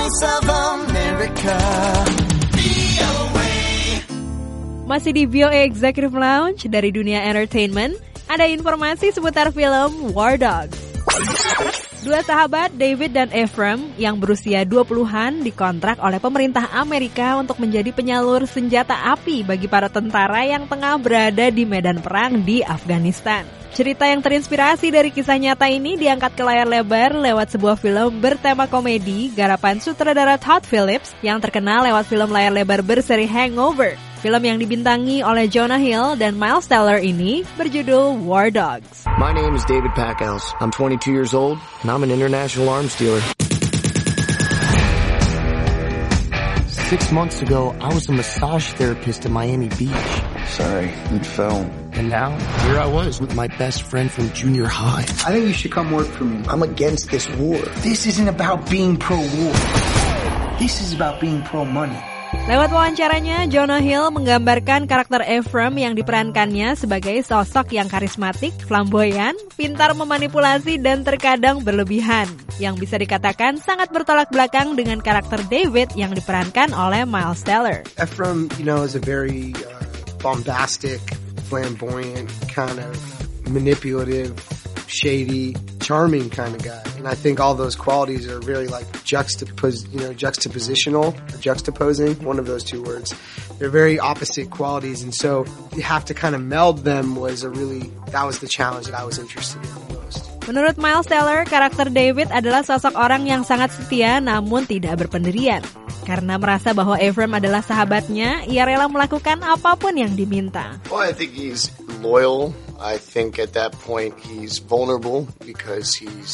Voice of America. Masih di VOA Executive Lounge dari dunia entertainment, ada informasi seputar film War Dogs. Dua sahabat, David dan Ephraim, yang berusia 20-an dikontrak oleh pemerintah Amerika untuk menjadi penyalur senjata api bagi para tentara yang tengah berada di medan perang di Afghanistan. Cerita yang terinspirasi dari kisah nyata ini diangkat ke layar lebar lewat sebuah film bertema komedi garapan sutradara Todd Phillips yang terkenal lewat film layar lebar berseri Hangover. Film yang dibintangi oleh Jonah Hill dan Miles Teller ini berjudul War Dogs. My name is David Packouz. I'm 22 years old and I'm an international arms dealer. 6 months ago, I was a massage therapist at Miami Beach. Sorry, you fell. And now, here I was with my best friend from junior high. I think you should come work for me. I'm against this war. This isn't about being pro-war. This is about being pro-money. Lewat wawancaranya, Jonah Hill menggambarkan karakter Ephraim yang diperankannya sebagai sosok yang karismatik, flamboyan, pintar memanipulasi dan terkadang berlebihan, yang bisa dikatakan sangat bertolak belakang dengan karakter David yang diperankan oleh Miles Teller. Ephraim, is a very bombastic, flamboyant, kind of manipulative, shady, charming kind of guy. And I think all those qualities are really like juxtapositional or juxtaposing, one of those two words. They're very opposite qualities, and so you have to kind of meld them that was the challenge that I was interested in the most. Menurut Miles Teller, karakter David adalah sosok orang yang sangat setia namun tidak berpendirian. Karena merasa bahwa Ephraim adalah sahabatnya, ia rela melakukan apapun yang diminta. Well, I think he's loyal. I think at that point he's vulnerable because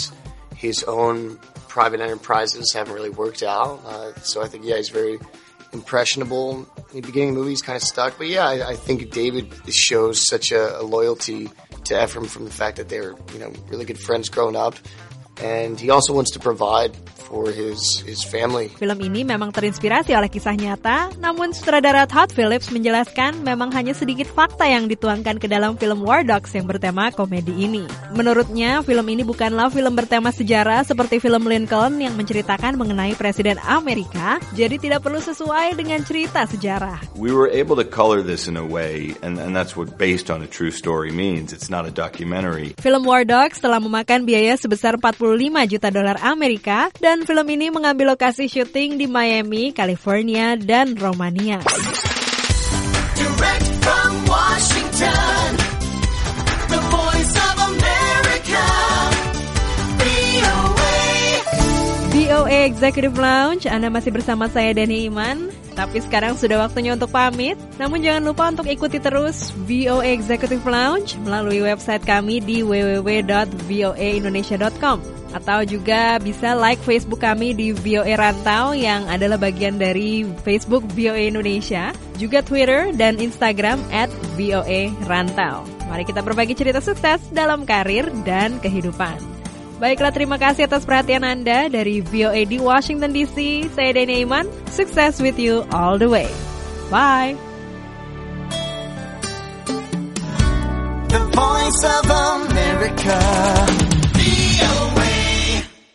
his own private enterprises haven't really worked out. So I think, he's very impressionable. In the beginning of the movie, he's kind of stuck. But I think David shows such a loyalty to Ephraim from the fact that they were, really good friends growing up. And he also wants to provide for his family. Film ini memang terinspirasi oleh kisah nyata, namun sutradara Todd Phillips menjelaskan memang hanya sedikit fakta yang dituangkan ke dalam film War Dogs yang bertema komedi ini. Menurutnya, film ini bukanlah film bertema sejarah seperti film Lincoln yang menceritakan mengenai Presiden Amerika, jadi tidak perlu sesuai dengan cerita sejarah. We were able to color this in a way, and that's what based on a true story means. It's not a documentary. Film War Dogs telah memakan biaya sebesar $45 juta Amerika dan film ini mengambil lokasi syuting di Miami, California, dan Romania. Direct from Washington, the Voice of America, VOA Executive Lounge, Anda masih bersama saya Dani Iman. Tapi sekarang sudah waktunya untuk pamit. Namun jangan lupa untuk ikuti terus VOA Executive Lounge melalui website kami di www.voaindonesia.com. Atau juga bisa like Facebook kami di VOA Rantau yang adalah bagian dari Facebook VOA Indonesia. Juga Twitter dan Instagram @VOA Rantau. Mari kita berbagi cerita sukses dalam karir dan kehidupan. Baiklah, terima kasih atas perhatian Anda dari VOA di Washington DC. Saya Dani Iman, sukses with you all the way. Bye. The Voice of America, VOA.